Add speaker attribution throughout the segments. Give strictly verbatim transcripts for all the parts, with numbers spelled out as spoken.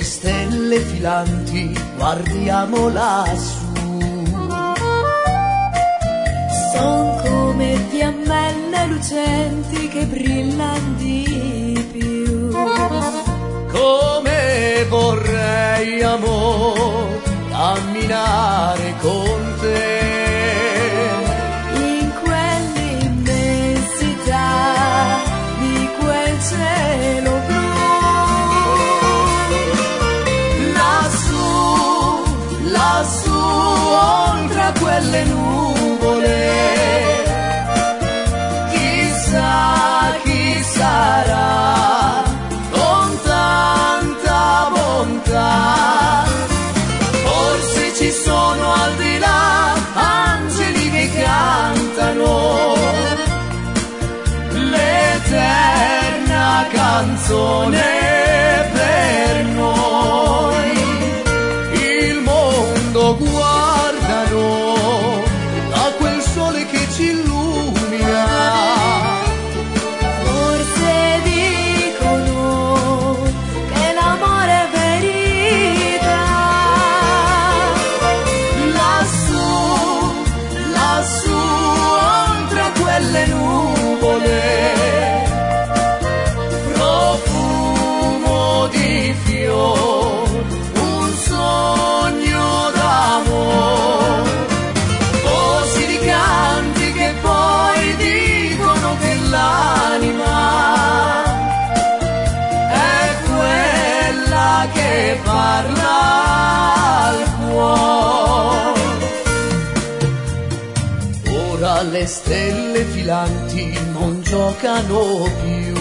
Speaker 1: stelle filanti guardiamo lassù.
Speaker 2: Son come fiammelle lucenti che brillano di più.
Speaker 1: Come vorrei, amor, camminare con te
Speaker 2: in quell'immensità di quel cielo blu.
Speaker 1: Lassù, lassù, oltre a quelle nuvole, chissà chi sarà con tanta bontà. Forse ci sono al di là angeli che cantano l'eterna canzone per noi. Il mondo guardano da quel sole che ci illumina.
Speaker 2: Forse dicono che l'amore è verità.
Speaker 1: Lassù, lassù, oltre a quelle nuvole, profumo di fior, un sogno d'amor, voci di canti che poi dicono che l'anima è quella che parla al cuore. Ora le stelle filanti non giocano più.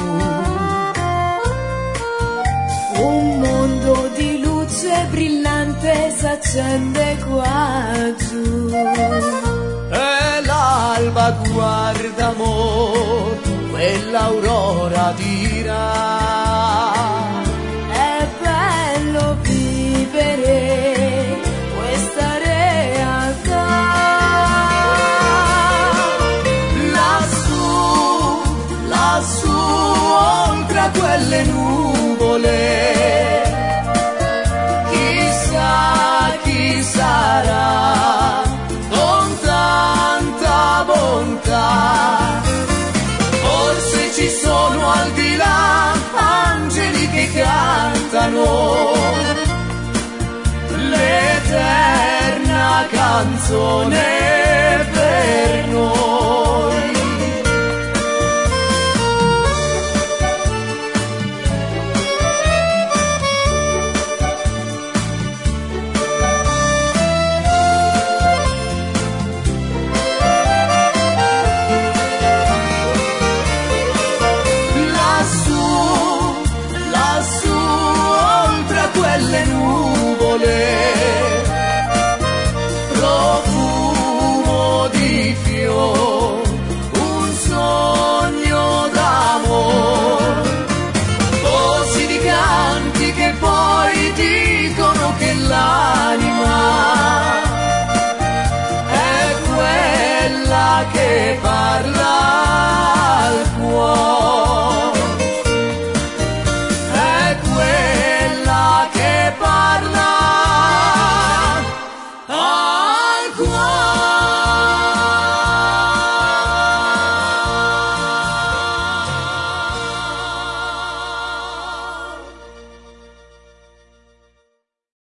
Speaker 2: Un mondo di luce brillante s'accende qua giù.
Speaker 1: E l'alba guarda, amor, quell'aurora dirà.
Speaker 2: È bello vivere questa realtà.
Speaker 1: Lassù, lassù, oltre a quelle nuvole, chissà chi sarà con tanta bontà. Forse ci sono al di là angeli che cantano l'eterna canzone per noi. Quelle nuvole, profumo di fior, un sogno d'amor, voci di canti che poi dicono che l'anima è quella che parla